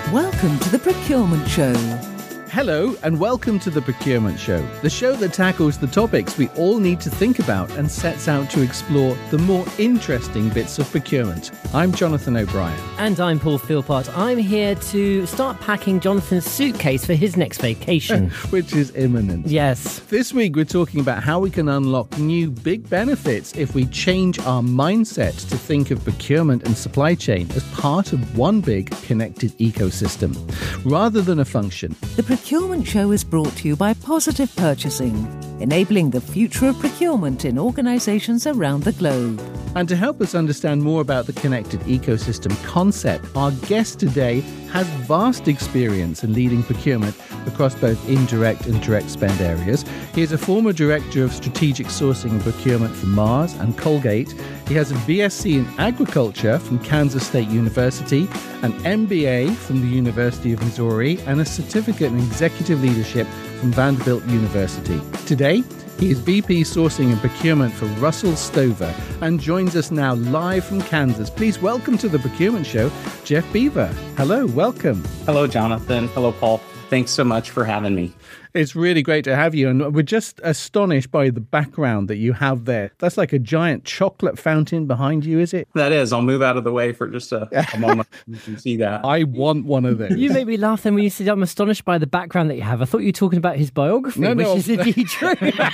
Welcome to the Procurement Show. Hello and welcome to the Procurement Show, the show that tackles the topics we all need to think about and sets out to explore the more interesting bits of procurement. I'm Jonathan O'Brien. And I'm Paul Philpott. I'm here to start packing Jonathan's suitcase for his next vacation. Which is imminent. Yes. This week we're talking about how we can unlock new big benefits if we change our mindset to think of procurement and supply chain as part of one big connected ecosystem, rather than a function. The Procurement Show is brought to you by Positive Purchasing, enabling the future of procurement in organisations around the globe. And to help us understand more about the connected ecosystem concept, our guest today has vast experience in leading procurement across both indirect and direct spend areas. He is a former director of strategic sourcing and procurement for Mars and Colgate. He has a BSc in agriculture from Kansas State University, an MBA from the University of Missouri, and a certificate in executive leadership from Vanderbilt University. Today, he is VP Sourcing and Procurement for Russell Stover and joins us now live from Kansas. Please welcome to the Procurement Show, Jeff Beaver. Hello, welcome. Hello, Jonathan. Hello, Paul. Thanks so much for having me. It's really great to have you, and we're just astonished by the background that you have there. That's like a giant chocolate fountain behind you, is it? That is. I'll move out of the way for just a moment. You can see that. I want one of those. You made me laugh then when you said, I'm astonished by the background that you have. I thought you were talking about his biography, which is indeed true.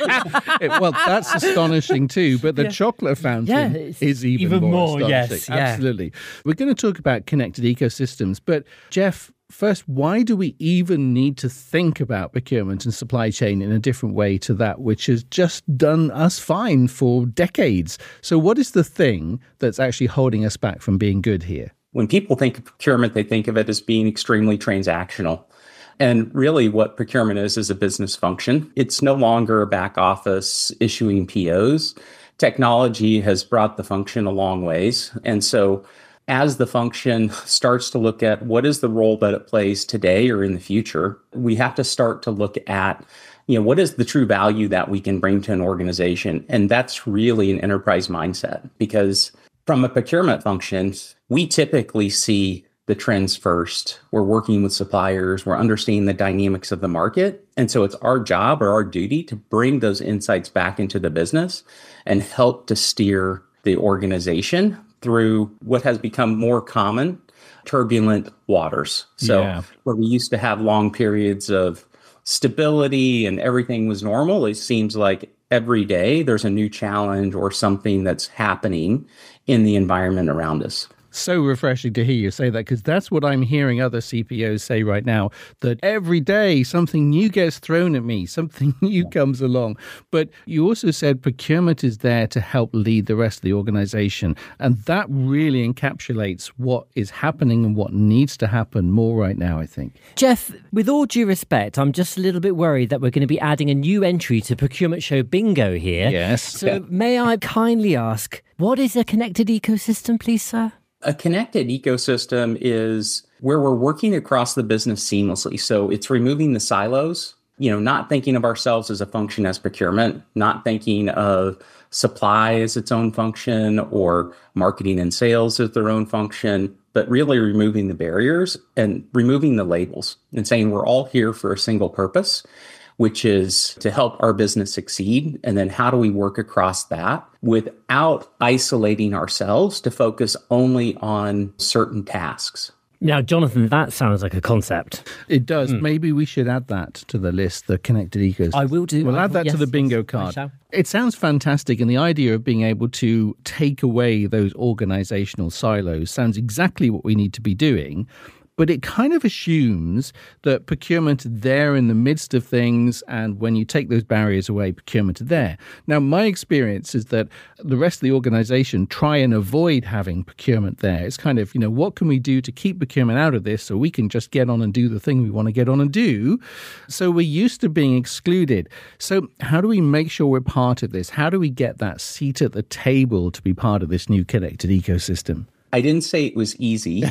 Well, that's astonishing too, but the chocolate fountain is even more astonishing. Yes, absolutely. We're going to talk about connected ecosystems, but Jeff, first, why do we even need to think about procurement and supply chain in a different way to that which has just done us fine for decades? So what is the thing that's actually holding us back from being good here? When people think of procurement, they think of it as being extremely transactional. And really what procurement is a business function. It's no longer a back office issuing POs. Technology has brought the function a long ways. And so as the function starts to look at what is the role that it plays today or in the future, we have to start to look at, what is the true value that we can bring to an organization? And that's really an enterprise mindset, because from a procurement function, we typically see the trends first. We're working with suppliers, we're understanding the dynamics of the market. And so it's our job or our duty to bring those insights back into the business and help to steer the organization through what has become more common, turbulent waters. So where we used to have long periods of stability and everything was normal, it seems like every day there's a new challenge or something that's happening in the environment around us. So refreshing to hear you say that, because that's what I'm hearing other CPOs say right now, that every day something new gets thrown at me, something new comes along. But you also said procurement is there to help lead the rest of the organization. And that really encapsulates what is happening and what needs to happen more right now, I think. Jeff, with all due respect, I'm just a little bit worried that we're going to be adding a new entry to Procurement Show Bingo here. Yes. So may I kindly ask, what is a connected ecosystem, please, sir? A connected ecosystem is where we're working across the business seamlessly. So it's removing the silos, not thinking of ourselves as a function as procurement, not thinking of supply as its own function or marketing and sales as their own function, but really removing the barriers and removing the labels and saying we're all here for a single purpose, which is to help our business succeed. And then how do we work across that without isolating ourselves to focus only on certain tasks? Now, Jonathan, that sounds like a concept. It does. Maybe we should add that to the list, the connected ecosystem. I will do. We'll add that to the bingo card. It sounds fantastic. And the idea of being able to take away those organizational silos sounds exactly what we need to be doing. But it kind of assumes that procurement is there in the midst of things, and when you take those barriers away, procurement is there. Now, my experience is that the rest of the organization try and avoid having procurement there. It's kind of, what can we do to keep procurement out of this so we can just get on and do the thing we want to get on and do? So we're used to being excluded. So how do we make sure we're part of this? How do we get that seat at the table to be part of this new connected ecosystem? I didn't say it was easy.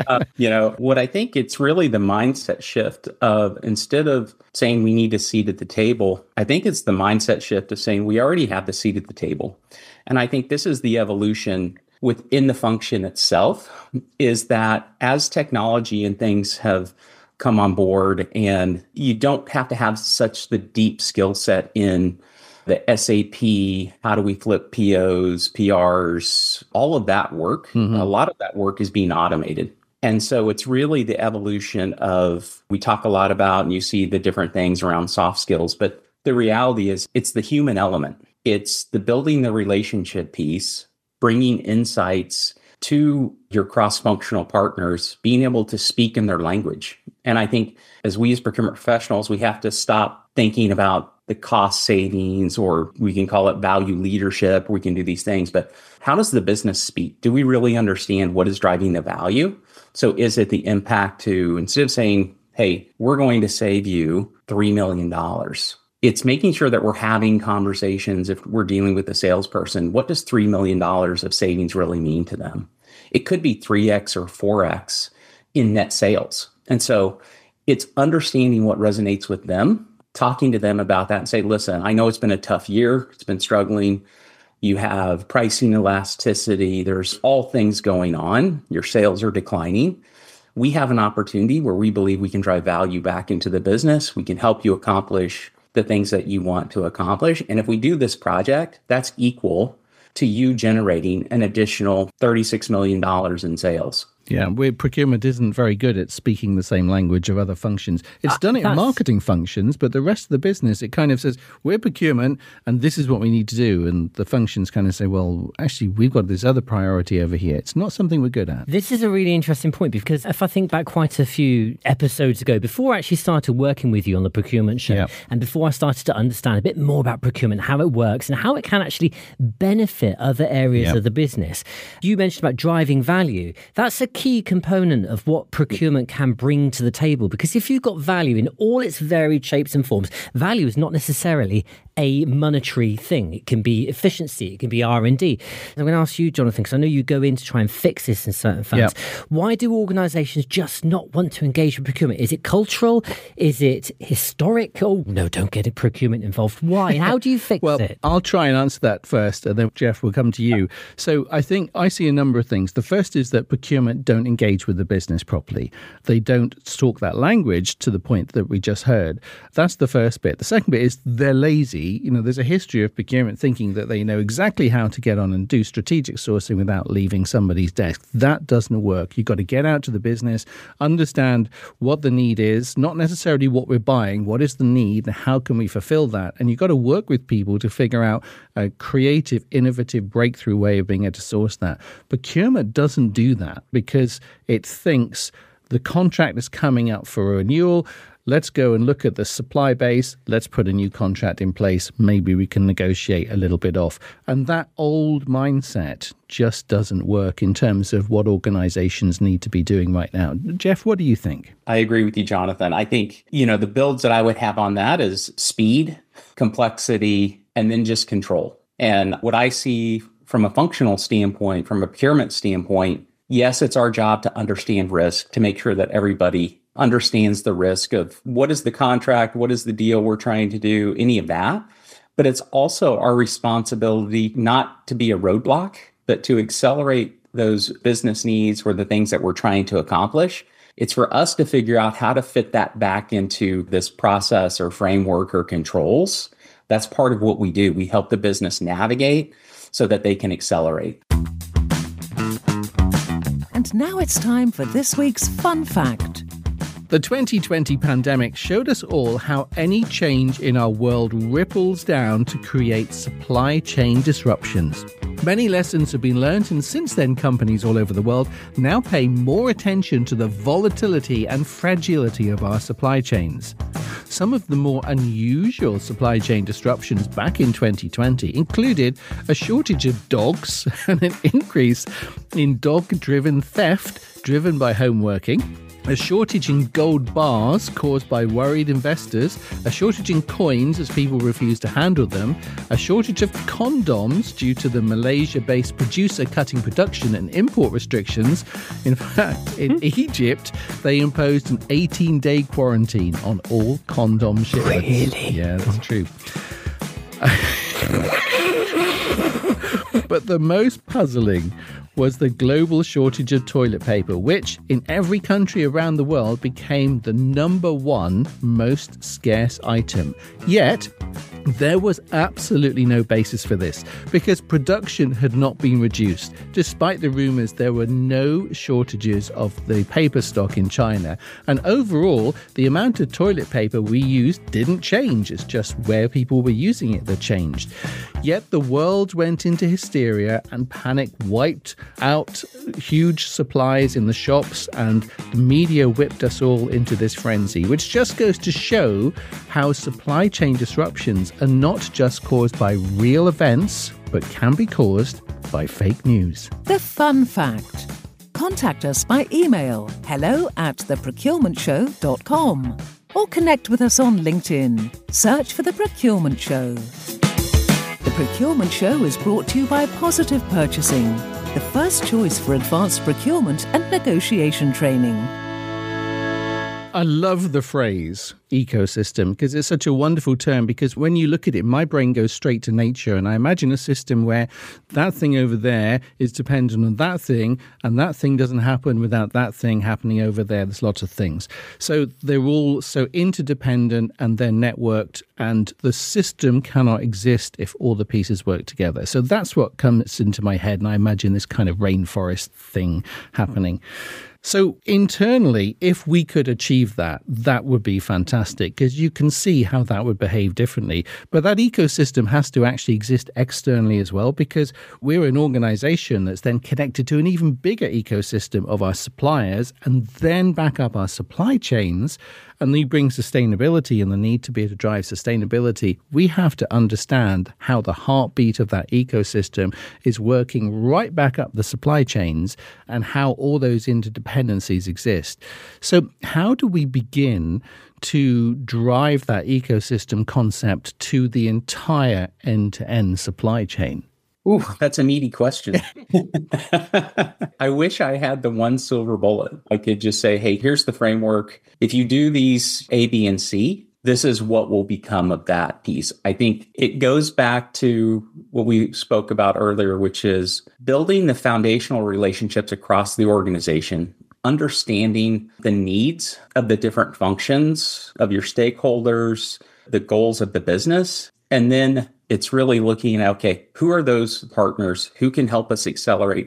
What I think it's really the mindset shift of, instead of saying we need a seat at the table, I think it's the mindset shift of saying we already have the seat at the table. And I think this is the evolution within the function itself is that as technology and things have come on board, and you don't have to have such the deep skill set in the SAP, how do we flip POs, PRs, all of that work. A lot of that work is being automated. And so it's really the evolution of, we talk a lot about, and you see the different things around soft skills, but the reality is it's the human element. It's the building the relationship piece, bringing insights to your cross-functional partners, being able to speak in their language. And I think as we as procurement professionals, we have to stop thinking about the cost savings, or we can call it value leadership. We can do these things, but how does the business speak? Do we really understand what is driving the value? So is it the impact to, instead of saying, hey, we're going to save you $3 million, it's making sure that we're having conversations. If we're dealing with a salesperson, what does $3 million of savings really mean to them? It could be 3x or 4x in net sales. And so it's understanding what resonates with them, talking to them about that and say, listen, I know it's been a tough year. It's been struggling. You have pricing elasticity. There's all things going on. Your sales are declining. We have an opportunity where we believe we can drive value back into the business. We can help you accomplish the things that you want to accomplish. And if we do this project, that's equal to you generating an additional $36 million in sales. Yeah, procurement isn't very good at speaking the same language of other functions. It's done it in marketing functions, but the rest of the business, it kind of says, we're procurement and this is what we need to do. And the functions kind of say, well, actually, we've got this other priority over here. It's not something we're good at. This is a really interesting point, because if I think back quite a few episodes ago, before I actually started working with you on the procurement show, and before I started to understand a bit more about procurement, how it works and how it can actually benefit other areas of the business, you mentioned about driving value. That's a key component of what procurement can bring to the table, because if you've got value in all its varied shapes and forms, value is not necessarily a monetary thing. It can be efficiency, it can be R&D. I'm going to ask you, Jonathan, because I know you go in to try and fix this in certain firms. Why do organizations just not want to engage with procurement? Is it cultural? Is it historic? Oh, no, don't get procurement involved. Why? How do you fix it? I'll try and answer that first, and then Jeff will come to you. So I think I see a number of things. The first is that procurement don't engage with the business properly. They don't talk that language to the point that we just heard. That's the first bit. The second bit is they're lazy. You know, there's a history of procurement thinking that they know exactly how to get on and do strategic sourcing without leaving somebody's desk. That doesn't work. You've got to get out to the business, understand what the need is, not necessarily what we're buying, what is the need, and how can we fulfill that? And you've got to work with people to figure out a creative, innovative, breakthrough way of being able to source that. Procurement doesn't do that because it thinks the contract is coming up for renewal. Let's go and look at the supply base. Let's put a new contract in place. Maybe we can negotiate a little bit off. And that old mindset just doesn't work in terms of what organizations need to be doing right now. Jeff, what do you think? I agree with you, Jonathan. I think, the builds that I would have on that is speed, complexity, and then just control. And what I see from a functional standpoint, from a procurement standpoint, yes, it's our job to understand risk, to make sure that everybody understands the risk of what is the contract, what is the deal we're trying to do, any of that. But it's also our responsibility not to be a roadblock, but to accelerate those business needs or the things that we're trying to accomplish. It's for us to figure out how to fit that back into this process or framework or controls. That's part of what we do. We help the business navigate so that they can accelerate. And now it's time for this week's fun fact. The 2020 pandemic showed us all how any change in our world ripples down to create supply chain disruptions. Many lessons have been learned, and since then companies all over the world now pay more attention to the volatility and fragility of our supply chains. Some of the more unusual supply chain disruptions back in 2020 included a shortage of dogs and an increase in dog-driven theft driven by home working, a shortage in gold bars caused by worried investors, a shortage in coins as people refuse to handle them, a shortage of condoms due to the Malaysia-based producer cutting production and import restrictions. In fact, in Egypt, they imposed an 18-day quarantine on all condom shipments. Really? Yeah, that's true. But the most puzzling was the global shortage of toilet paper, which in every country around the world became the number one most scarce item. Yet, there was absolutely no basis for this because production had not been reduced. Despite the rumours, there were no shortages of the paper stock in China. And overall, the amount of toilet paper we used didn't change. It's just where people were using it that changed. Yet the world went into hysteria and panic wiped out huge supplies in the shops, and the media whipped us all into this frenzy, which just goes to show how supply chain disruptions are not just caused by real events, but can be caused by fake news. The fun fact. Contact us by email hello@theprocurementshow.com or connect with us on LinkedIn. Search for The Procurement Show. The Procurement Show is brought to you by Positive Purchasing, the first choice for advanced procurement and negotiation training. I love the phrase ecosystem because it's such a wonderful term, because when you look at it, my brain goes straight to nature, and I imagine a system where that thing over there is dependent on that thing, and that thing doesn't happen without that thing happening over there. There's lots of things. So they're all so interdependent and they're networked, and the system cannot exist if all the pieces work together. So that's what comes into my head, and I imagine this kind of rainforest thing happening. So internally, if we could achieve that, that would be fantastic, because you can see how that would behave differently. But that ecosystem has to actually exist externally as well, because we're an organization that's then connected to an even bigger ecosystem of our suppliers, and then back up our supply chains. And you bring sustainability and the need to be able to drive sustainability. We have to understand how the heartbeat of that ecosystem is working right back up the supply chains and how all those interdependencies exist. So how do we begin to drive that ecosystem concept to the entire end-to-end supply chain? Ooh, that's a meaty question. I wish I had the one silver bullet. I could just say, hey, here's the framework. If you do these A, B, and C, this is what will become of that piece. I think it goes back to what we spoke about earlier, which is building the foundational relationships across the organization, understanding the needs of the different functions of your stakeholders, the goals of the business, and then it's really looking at, okay, who are those partners? Who can help us accelerate?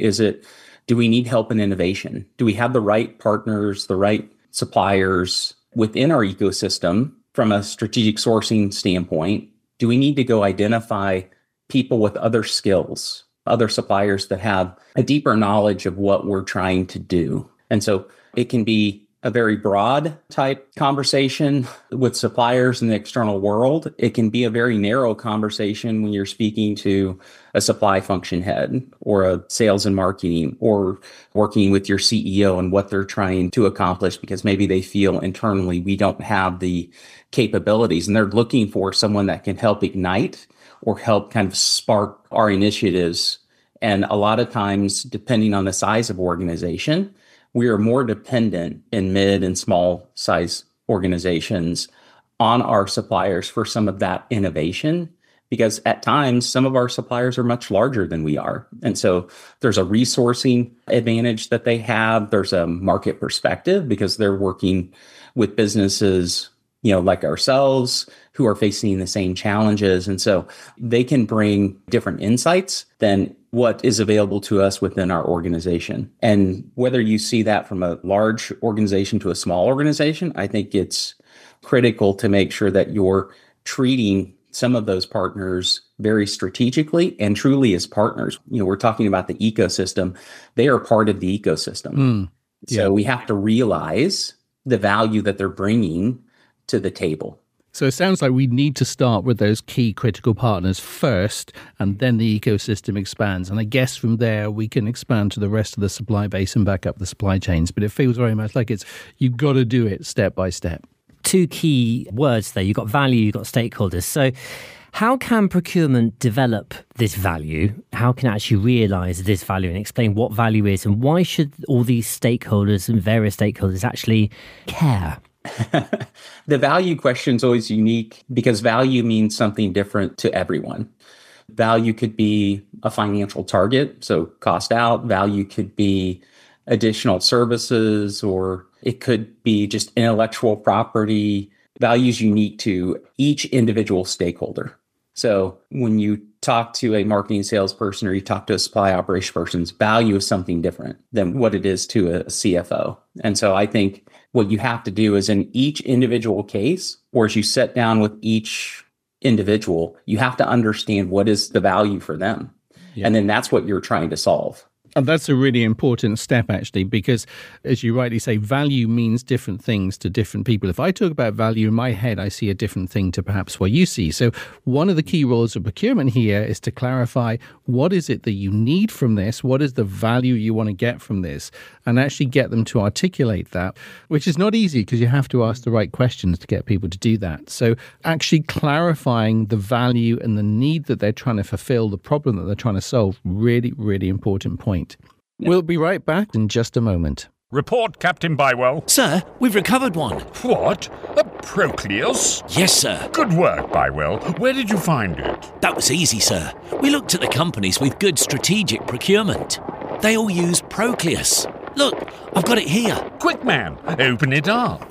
Do we need help in innovation? Do we have the right partners, the right suppliers within our ecosystem from a strategic sourcing standpoint? Do we need to go identify people with other skills, other suppliers that have a deeper knowledge of what we're trying to do? And so it can be a very broad type conversation with suppliers in the external world. It can be a very narrow conversation when you're speaking to a supply function head or a sales and marketing, or working with your CEO and what they're trying to accomplish, because maybe they feel internally we don't have the capabilities and they're looking for someone that can help ignite or help kind of spark our initiatives. And a lot of times, depending on the size of organization, we are more dependent in mid and small size organizations on our suppliers for some of that innovation, because at times some of our suppliers are much larger than we are. And so there's a resourcing advantage that they have. There's a market perspective because they're working with businesses, like ourselves, who are facing the same challenges. And so they can bring different insights than what is available to us within our organization. And whether you see that from a large organization to a small organization, I think it's critical to make sure that you're treating some of those partners very strategically and truly as partners. We're talking about the ecosystem. They are part of the ecosystem. So we have to realize the value that they're bringing to the table. So it sounds like we need to start with those key critical partners first, and then the ecosystem expands. And I guess from there, we can expand to the rest of the supply base and back up the supply chains. But it feels very much like you've got to do it step by step. Two key words there. You've got value, you've got stakeholders. So how can procurement develop this value? How can it actually realize this value and explain what value is? And why should all these stakeholders and various stakeholders actually care? The value question is always unique because value means something different to everyone. Value could be a financial target, so cost out. Value could be additional services, or it could be just intellectual property. Value is unique to each individual stakeholder. So when you talk to a marketing salesperson or you talk to a supply operations person's value is something different than what it is to a CFO. And so I think what you have to do is in each individual case, or as you sit down with each individual, you have to understand what is the value for them. Yeah. And then that's what you're trying to solve. And that's a really important step, actually, because as you rightly say, value means different things to different people. If I talk about value in my head, I see a different thing to perhaps what you see. So one of the key roles of procurement here is to clarify what is it that you need from this? What is the value you want to get from this? And actually get them to articulate that, which is not easy because you have to ask the right questions to get people to do that. So actually clarifying the value and the need that they're trying to fulfill, the problem that they're trying to solve, really, really important point. Yeah. We'll be right back in just a moment. Report, Captain Bywell. Sir, we've recovered one. What? A Procleus? Yes, sir. Good work, Bywell. Where did you find it? That was easy, sir. We looked at the companies with good strategic procurement. They all use Procleus. Look, I've got it here. Quick, man. Open it up.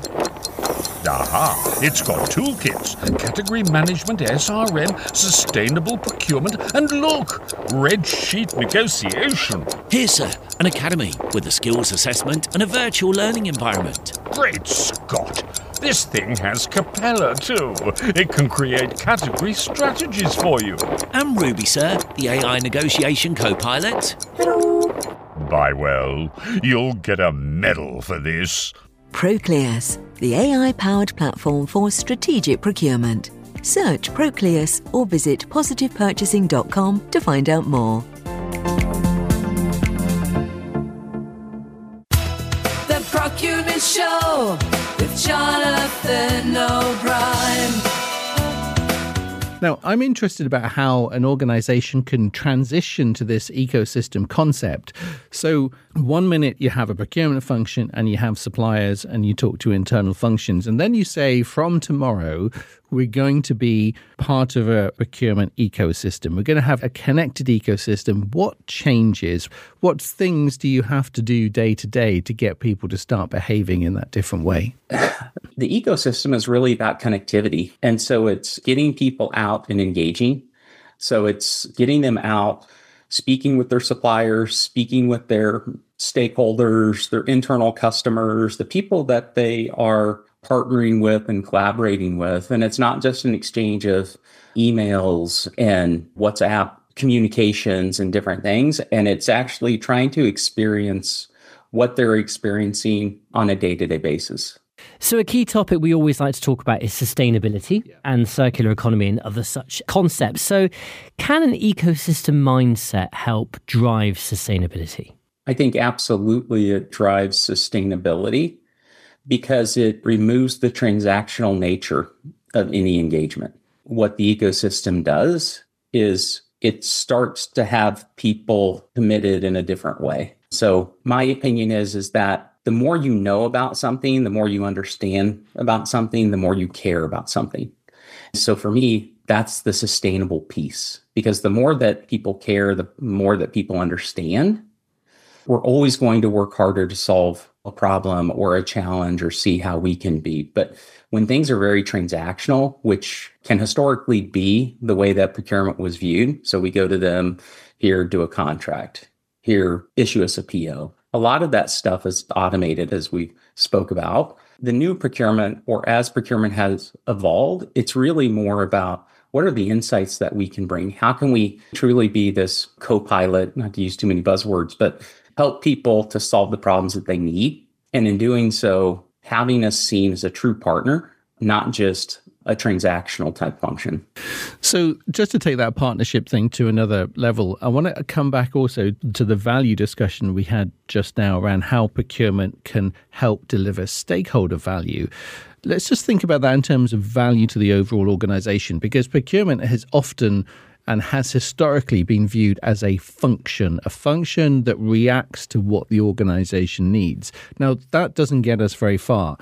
Aha, it's got toolkits, category management, SRM, sustainable procurement, and look, red sheet negotiation. Here, sir, an academy with a skills assessment and a virtual learning environment. Great Scott! This thing has Capella too. It can create category strategies for you. And Ruby, sir, the AI negotiation co-pilot. Bywell, you'll get a medal for this. Procleus, the AI-powered platform for strategic procurement. Search Procleus or visit positivepurchasing.com to find out more. The Procurement Show with Jonathan O'Brien. Now, I'm interested about how an organization can transition to this ecosystem concept. So 1 minute you have a procurement function and you have suppliers and you talk to internal functions. And then you say from tomorrow, we're going to be part of a procurement ecosystem. We're going to have a connected ecosystem. What changes? What things do you have to do day to day to get people to start behaving in that different way? The ecosystem is really about connectivity. And so it's getting people out and engaging. So it's getting them out, speaking with their suppliers, speaking with their stakeholders, their internal customers, the people that they are partnering with and collaborating with. And it's not just an exchange of emails and WhatsApp communications and different things. And it's actually trying to experience what they're experiencing on a day-to-day basis. So a key topic we always like to talk about is sustainability and circular economy and other such concepts. So can an ecosystem mindset help drive sustainability? I think absolutely it drives sustainability because it removes the transactional nature of any engagement. What the ecosystem does is it starts to have people committed in a different way. So my opinion is that the more you know about something, the more you understand about something, the more you care about something. So for me, that's the sustainable piece, because the more that people care, the more that people understand, we're always going to work harder to solve a problem or a challenge or see how we can be. But when things are very transactional, which can historically be the way that procurement was viewed, so we go to them, here, do a contract, here, issue us a PO. A lot of that stuff is automated, as we spoke about. The new procurement, or as procurement has evolved, it's really more about what are the insights that we can bring? How can we truly be this co-pilot, not to use too many buzzwords, but help people to solve the problems that they need. And in doing so, having us seen as a true partner, not just a transactional type function. So just to take that partnership thing to another level, I want to come back also to the value discussion we had just now around how procurement can help deliver stakeholder value. Let's just think about that in terms of value to the overall organization, because procurement has often and has historically been viewed as a function that reacts to what the organization needs. Now, that doesn't get us very far.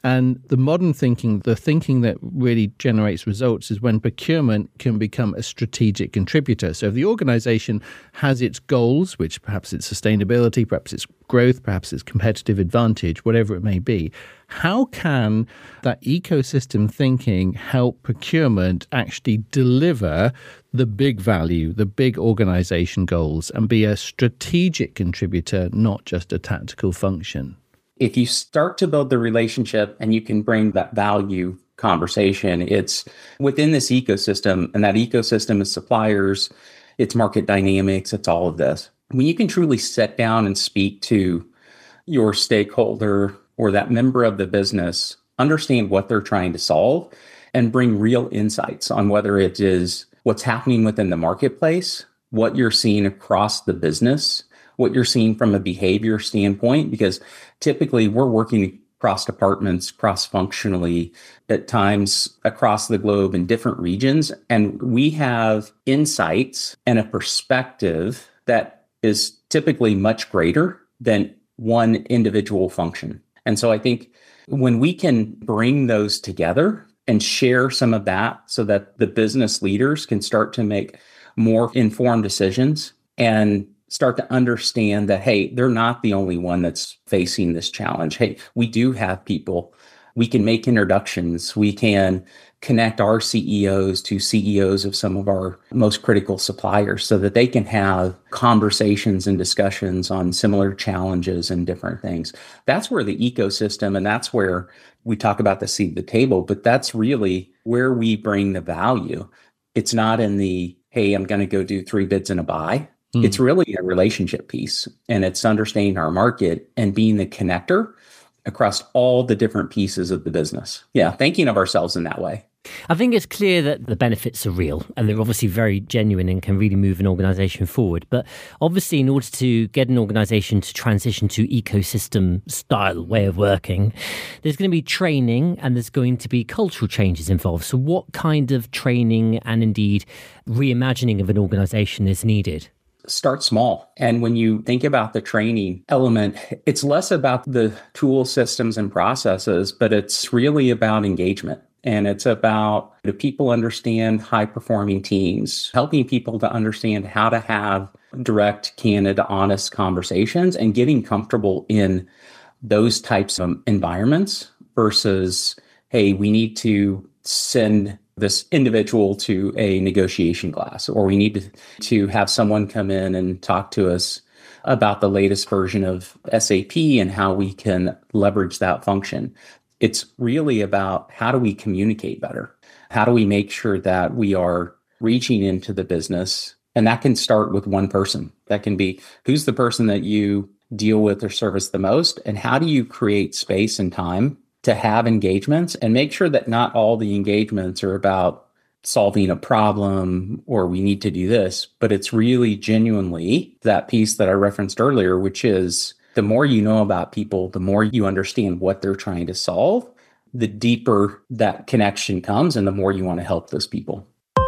And the modern thinking, the thinking that really generates results, is when procurement can become a strategic contributor. So if the organization has its goals, which perhaps it's sustainability, perhaps it's growth, perhaps it's competitive advantage, whatever it may be, how can that ecosystem thinking help procurement actually deliver the big value, the big organization goals, and be a strategic contributor, not just a tactical function? If you start to build the relationship and you can bring that value conversation, it's within this ecosystem, and that ecosystem is suppliers, it's market dynamics, it's all of this. When you can truly sit down and speak to your stakeholder or that member of the business, understand what they're trying to solve, and bring real insights on whether it is what's happening within the marketplace, what you're seeing across the business, what you're seeing from a behavior standpoint, because typically we're working across departments, cross-functionally, at times across the globe in different regions. And we have insights and a perspective that is typically much greater than one individual function. And so I think when we can bring those together and share some of that so that the business leaders can start to make more informed decisions and start to understand that, hey, they're not the only one that's facing this challenge. Hey, we do have people. We can make introductions. We can connect our CEOs to CEOs of some of our most critical suppliers so that they can have conversations and discussions on similar challenges and different things. That's where the ecosystem, and that's where we talk about the seat at the table, but that's really where we bring the value. It's not in the, hey, I'm going to go do 3 bids and a buy. It's really a relationship piece, and it's understanding our market and being the connector across all the different pieces of the business. Yeah, thinking of ourselves in that way. I think it's clear that the benefits are real and they're obviously very genuine and can really move an organisation forward. But obviously, in order to get an organisation to transition to ecosystem style way of working, there's going to be training and there's going to be cultural changes involved. So what kind of training and indeed reimagining of an organisation is needed? Start small. And when you think about the training element, it's less about the tool systems and processes, but it's really about engagement. And it's about, do people understand high-performing teams, helping people to understand how to have direct, candid, honest conversations and getting comfortable in those types of environments versus, hey, we need to send this individual to a negotiation class, or we need to have someone come in and talk to us about the latest version of SAP and how we can leverage that function. It's really about how do we communicate better? How do we make sure that we are reaching into the business? And that can start with one person. That can be, who's the person that you deal with or service the most? And how do you create space and time to have engagements and make sure that not all the engagements are about solving a problem or we need to do this, but it's really genuinely that piece that I referenced earlier, which is the more you know about people, the more you understand what they're trying to solve, the deeper that connection comes and the more you want to help those people.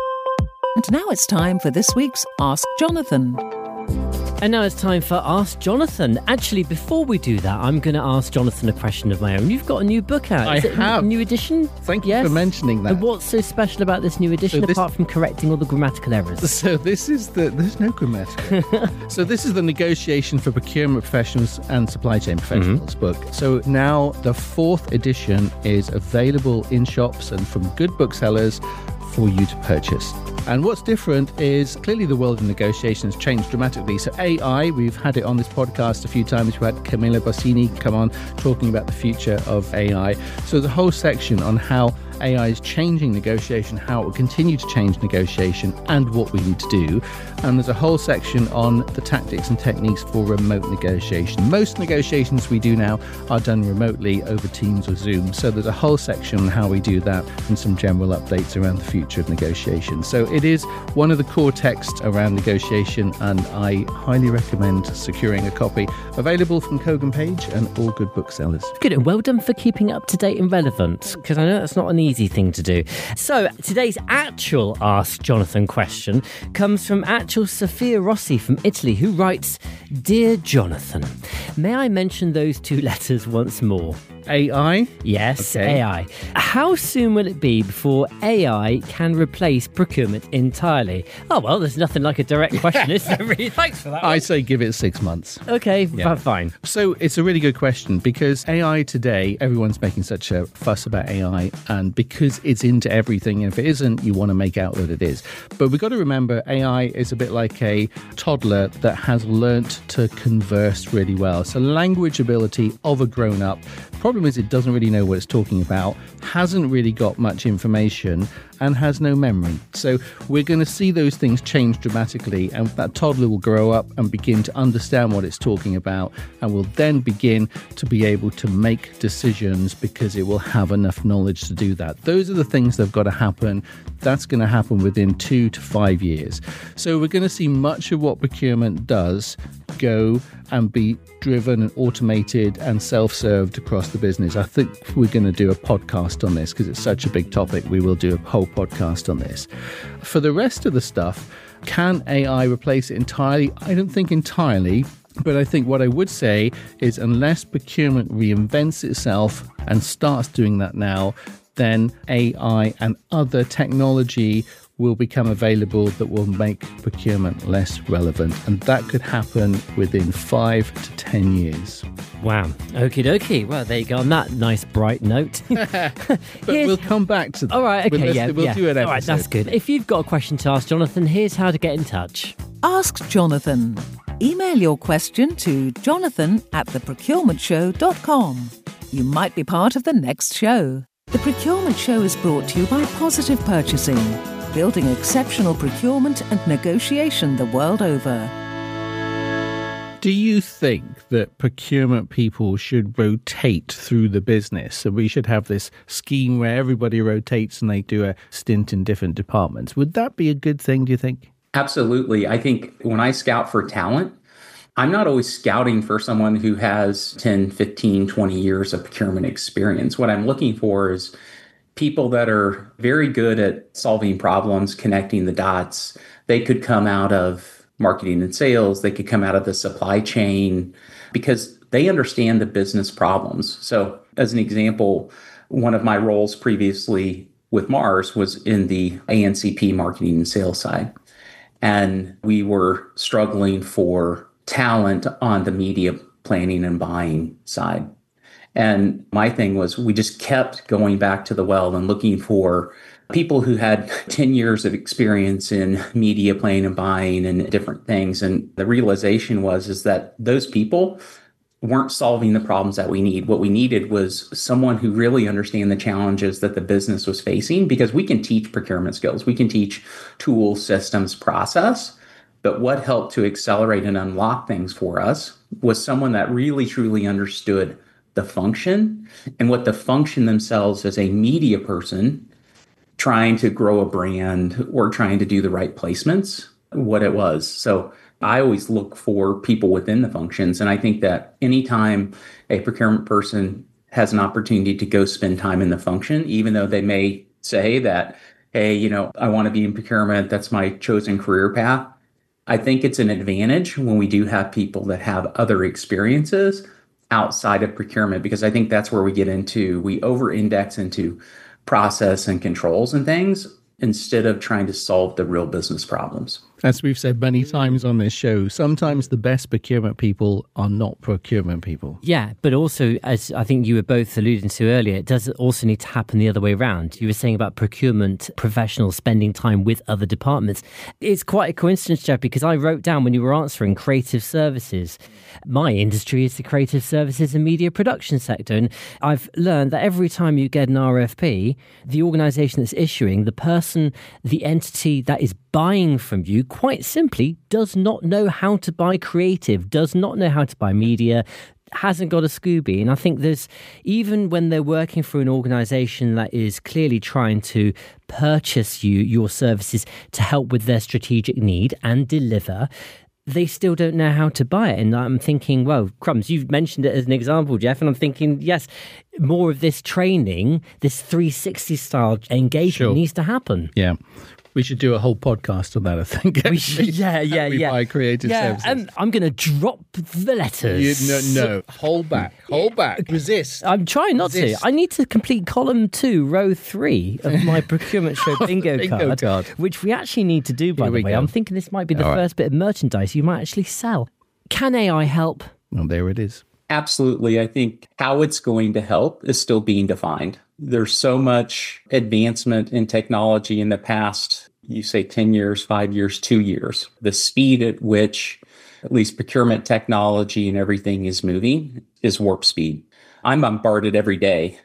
And now it's time for this week's Ask Jonathan. And now it's time for Ask Jonathan. Actually, before we do that, I'm going to ask Jonathan a question of my own. You've got a new book out. I have. A new edition? Thank you for mentioning that. And what's so special about this new edition, apart from correcting all the grammatical errors? So this is there's no grammatical. So this is the Negotiation for Procurement Professionals and Supply Chain Professionals book. So now the 4th edition is available in shops and from good booksellers for you to purchase. And what's different is clearly the world of negotiation has changed dramatically. So AI, we've had it on this podcast a few times. We had Camilla Bossini come on talking about the future of AI. So there's a whole section on how AI is changing negotiation, how it will continue to change negotiation and what we need to do. And there's a whole section on the tactics and techniques for remote negotiation. Most negotiations we do now are done remotely over Teams or Zoom. So there's a whole section on how we do that and some general updates around the future of negotiation. So it is one of the core texts around negotiation, and I highly recommend securing a copy. Available from Kogan Page and all good booksellers. Good, and well done for keeping up to date and relevant, because I know that's not an easy easy thing to do. So today's actual Ask Jonathan question comes from actual Sophia Rossi from Italy, who writes, Dear Jonathan, may I mention those 2 letters once more? AI? Yes, okay. AI. How soon will it be before AI can replace procurement entirely? Oh, well, there's nothing like a direct question, is there? Really? Thanks for that one. I say give it 6 months. Okay, fine. So it's a really good question because AI today, everyone's making such a fuss about AI, and because it's into everything, and if it isn't, you want to make out that it is. But we've got to remember AI is a bit like a toddler that has learnt to converse really well. So language ability of a grown-up. Problem is it doesn't really know what it's talking about, hasn't really got much information, and has no memory. So we're going to see those things change dramatically, and that toddler will grow up and begin to understand what it's talking about, and will then begin to be able to make decisions because it will have enough knowledge to do that. Those are the things that have got to happen. That's going to happen within 2 to 5 years. So we're going to see much of what procurement does go and be driven and automated and self-served across the business. I think we're going to do a podcast on this because it's such a big topic. We will do a whole podcast on this. For the rest of the stuff, can AI replace it entirely? I don't think entirely. But I think what I would say is unless procurement reinvents itself and starts doing that now, then AI and other technology will become available that will make procurement less relevant. And that could happen within 5 to 10 years. Wow. Okie dokie. Well, there you go on that nice bright note. But we'll come back to that. All right, okay, We'll do an episode. All right, that's good. If you've got a question to ask Jonathan, here's how to get in touch. Ask Jonathan. Email your question to jonathan@theprocurementshow.com. You might be part of the next show. The Procurement Show is brought to you by Positive Purchasing, building exceptional procurement and negotiation the world over. Do you think that procurement people should rotate through the business? So we should have this scheme where everybody rotates and they do a stint in different departments. Would that be a good thing, do you think? Absolutely. I think when I scout for talent, I'm not always scouting for someone who has 10, 15, 20 years of procurement experience. What I'm looking for is people that are very good at solving problems, connecting the dots. They could come out of marketing and sales. They could come out of the supply chain because they understand the business problems. So as an example, one of my roles previously with Mars was in the ANCP marketing and sales side. And we were struggling for talent on the media planning and buying side. And my thing was we just kept going back to the well and looking for people who had 10 years of experience in media planning and buying and different things. And the realization is that those people weren't solving the problems that we need. What we needed was someone who really understand the challenges that the business was facing, because we can teach procurement skills. We can teach tools, systems, process. But what helped to accelerate and unlock things for us was someone that really, truly understood the function and what the function themselves as a media person trying to grow a brand or trying to do the right placements, what it was. So I always look for people within the functions. And I think that anytime a procurement person has an opportunity to go spend time in the function, even though they may say that, hey, I want to be in procurement, that's my chosen career path. I think it's an advantage when we do have people that have other experiences outside of procurement, because I think that's where we over-index into process and controls and things instead of trying to solve the real business problems. As we've said many times on this show, sometimes the best procurement people are not procurement people. Yeah, but also, as I think you were both alluding to earlier, it does also need to happen the other way around. You were saying about procurement professionals spending time with other departments. It's quite a coincidence, Jeff, because I wrote down when you were answering creative services. My industry is the creative services and media production sector. And I've learned that every time you get an RFP, the organisation that's issuing, the person, the entity that is buying from you, quite simply does not know how to buy creative, does not know how to buy media, hasn't got a Scooby. And I think there's, even when they're working for an organisation that is clearly trying to purchase your services to help with their strategic need and deliver, they still don't know how to buy it. And I'm thinking, well, crumbs, you've mentioned it as an example, Jeff, and I'm thinking, yes, more of this training, this 360 style engagement needs to happen. Yeah. We should do a whole podcast on that, I think. We should, yeah. Buy creative services. And I'm going to drop the letters. No. Hold back. Resist. I'm trying not to. I need to complete column 2, row 3 of my procurement show bingo card, which we actually need to do, by the way. I'm thinking this might be the first bit of merchandise you might actually sell. Can AI help? Well, there it is. Absolutely. I think how it's going to help is still being defined. There's so much advancement in technology in the past, you say 10 years, 5 years, 2 years. The speed at which at least procurement technology and everything is moving is warp speed. I'm bombarded every day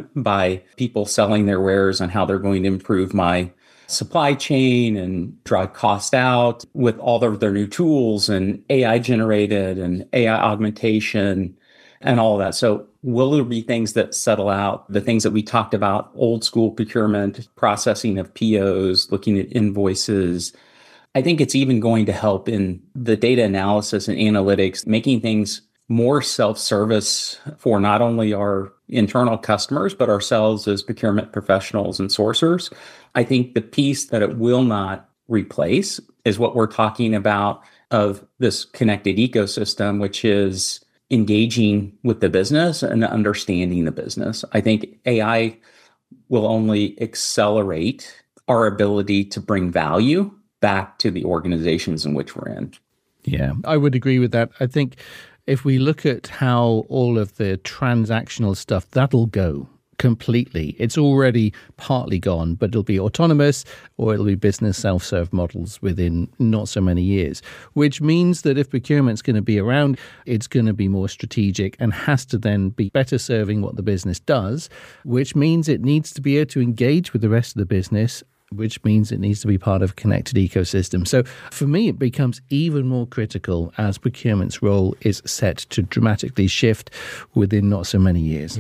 by people selling their wares on how they're going to improve my supply chain and drive cost out with all of their new tools and AI generated and AI augmentation and all of that. So will there be things that settle out? The things that we talked about, old school procurement, processing of POs, looking at invoices. I think it's even going to help in the data analysis and analytics, making things more self-service for not only our internal customers, but ourselves as procurement professionals and sourcers. I think the piece that it will not replace is what we're talking about of this connected ecosystem, which is engaging with the business and understanding the business. I think AI will only accelerate our ability to bring value back to the organizations in which we're in. Yeah, I would agree with that. I think if we look at how all of the transactional stuff, that'll go completely. It's already partly gone, but it'll be autonomous or it'll be business self-serve models within not so many years, which means that if procurement's going to be around, it's going to be more strategic and has to then be better serving what the business does, which means it needs to be able to engage with the rest of the business, which means it needs to be part of a connected ecosystem. So for me, it becomes even more critical as procurement's role is set to dramatically shift within not so many years.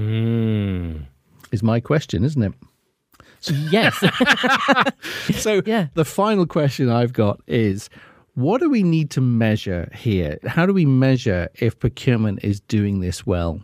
Is my question, isn't it? Yes. So the final question I've got is, what do we need to measure here? How do we measure if procurement is doing this well?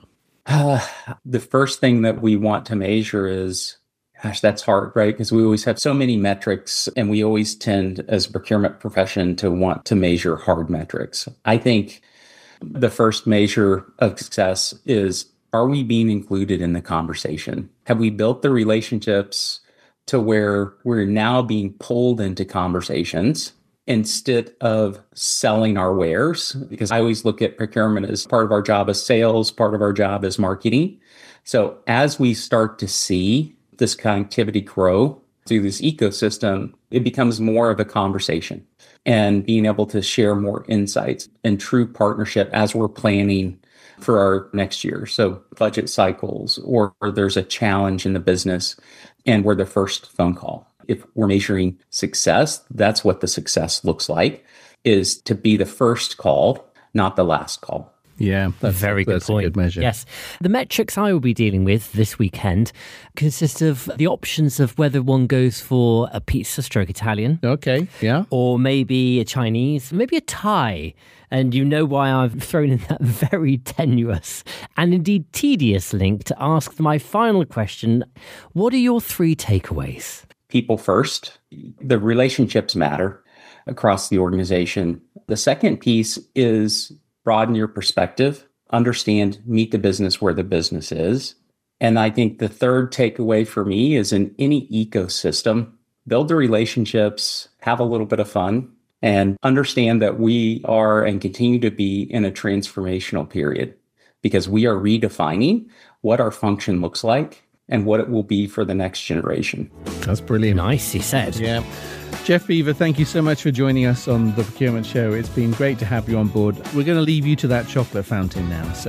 The first thing that we want to measure is, gosh, that's hard, right? Because we always have so many metrics and we always tend as a procurement profession to want to measure hard metrics. I think the first measure of success is, are we being included in the conversation? Have we built the relationships to where we're now being pulled into conversations instead of selling our wares? Because I always look at procurement as part of our job as sales, part of our job as marketing. So as we start to see this connectivity grow through this ecosystem, it becomes more of a conversation and being able to share more insights and true partnership as we're planning for our next year. So budget cycles, or there's a challenge in the business and we're the first phone call. If we're measuring success, that's what the success looks like, is to be the first call, not the last call. Yeah, that's very good point. A good measure. Yes. The metrics I will be dealing with this weekend consist of the options of whether one goes for a pizza stroke Italian. Okay, yeah. Or maybe a Chinese, maybe a Thai. And you know why I've thrown in that very tenuous and indeed tedious link to ask my final question. What are your 3 takeaways? People first. The relationships matter across the organization. The second piece is broaden your perspective, understand, meet the business where the business is. And I think the third takeaway for me is in any ecosystem, build the relationships, have a little bit of fun, and understand that we are and continue to be in a transformational period because we are redefining what our function looks like and what it will be for the next generation. That's brilliant. Nicely said. Yeah. Jeff Beaver, thank you so much for joining us on The Procurement Show. It's been great to have you on board. We're going to leave you to that chocolate fountain now. So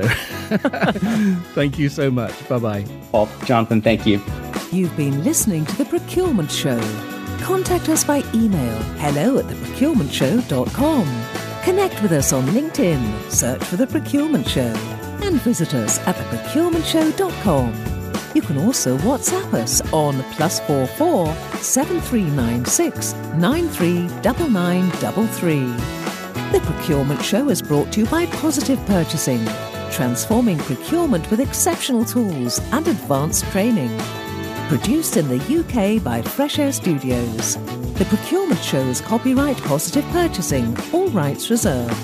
thank you so much. Bye-bye. Well, Jonathan, thank you. You've been listening to The Procurement Show. Contact us by email, hello@theprocurementshow.com. Connect with us on LinkedIn, search for The Procurement Show, and visit us at theprocurementshow.com. You can also WhatsApp us on +44 7396 939933. The Procurement Show is brought to you by Positive Purchasing, transforming procurement with exceptional tools and advanced training. Produced in the UK by Fresh Air Studios. The Procurement Show is copyright Positive Purchasing, all rights reserved.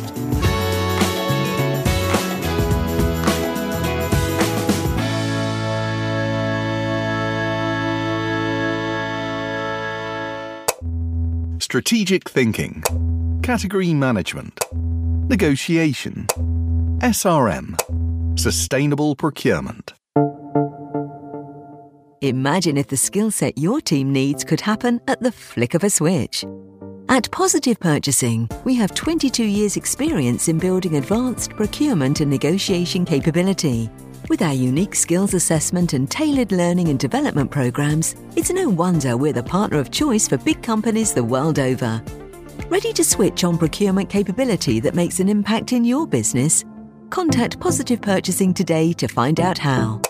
Strategic thinking, category management, negotiation, SRM, sustainable procurement. Imagine if the skill set your team needs could happen at the flick of a switch. At Positive Purchasing, we have 22 years' experience in building advanced procurement and negotiation capability. With our unique skills assessment and tailored learning and development programs, it's no wonder we're the partner of choice for big companies the world over. Ready to switch on procurement capability that makes an impact in your business? Contact Positive Purchasing today to find out how.